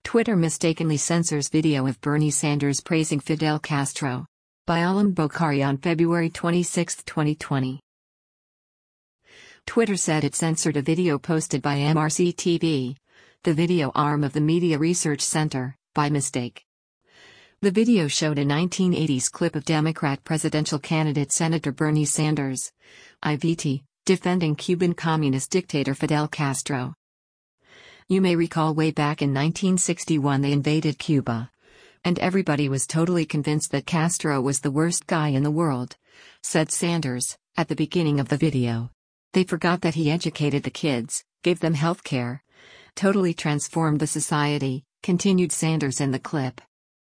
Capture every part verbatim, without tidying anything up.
Twitter mistakenly censors video of Bernie Sanders praising Fidel Castro. By Alam Bokhari on February twenty-sixth, twenty twenty. Twitter said it censored a video posted by M R C T V, the video arm of the Media Research Center, by mistake. The video showed a nineteen eighties clip of Democrat presidential candidate Senator Bernie Sanders, I V T, defending Cuban communist dictator Fidel Castro. You may recall way back in nineteen sixty-one they invaded Cuba. And everybody was totally convinced that Castro was the worst guy in the world, said Sanders, at the beginning of the video. They forgot that he educated the kids, gave them health care, totally transformed the society, continued Sanders in the clip.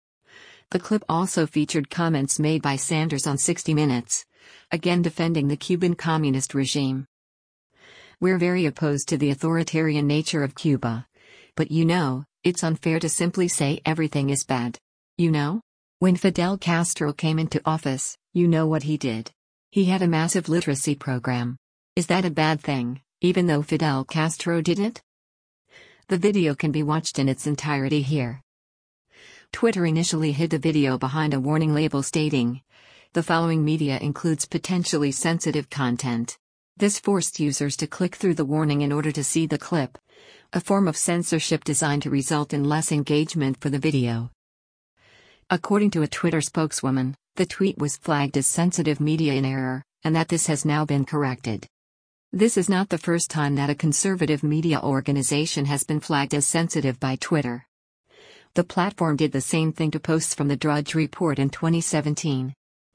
The clip also featured comments made by Sanders on sixty minutes, again defending the Cuban communist regime. We're very opposed to the authoritarian nature of Cuba. But you know, it's unfair to simply say everything is bad. You know? When Fidel Castro came into office, you know what he did. He had a massive literacy program. Is that a bad thing, even though Fidel Castro did it? The video can be watched in its entirety here. Twitter initially hid the video behind a warning label stating, "The following media includes potentially sensitive content." This forced users to click through the warning in order to see the clip, a form of censorship designed to result in less engagement for the video. According to a Twitter spokeswoman, the tweet was flagged as sensitive media in error, and that this has now been corrected. This is not the first time that a conservative media organization has been flagged as sensitive by Twitter. The platform did the same thing to posts from the Drudge Report in twenty seventeen.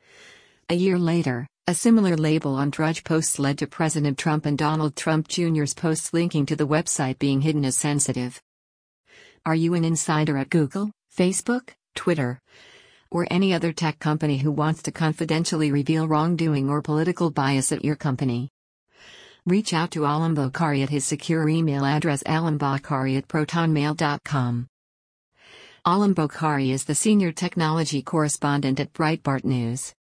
A year later, a similar label on Drudge posts led to President Trump and Donald Trump Junior's posts linking to the website being hidden as sensitive. Are you an insider at Google, Facebook, Twitter, or any other tech company who wants to confidentially reveal wrongdoing or political bias at your company? Reach out to Alam Bokhari at his secure email address alambokhari at protonmail dot com. Alam Bokhari is the senior technology correspondent at Breitbart News.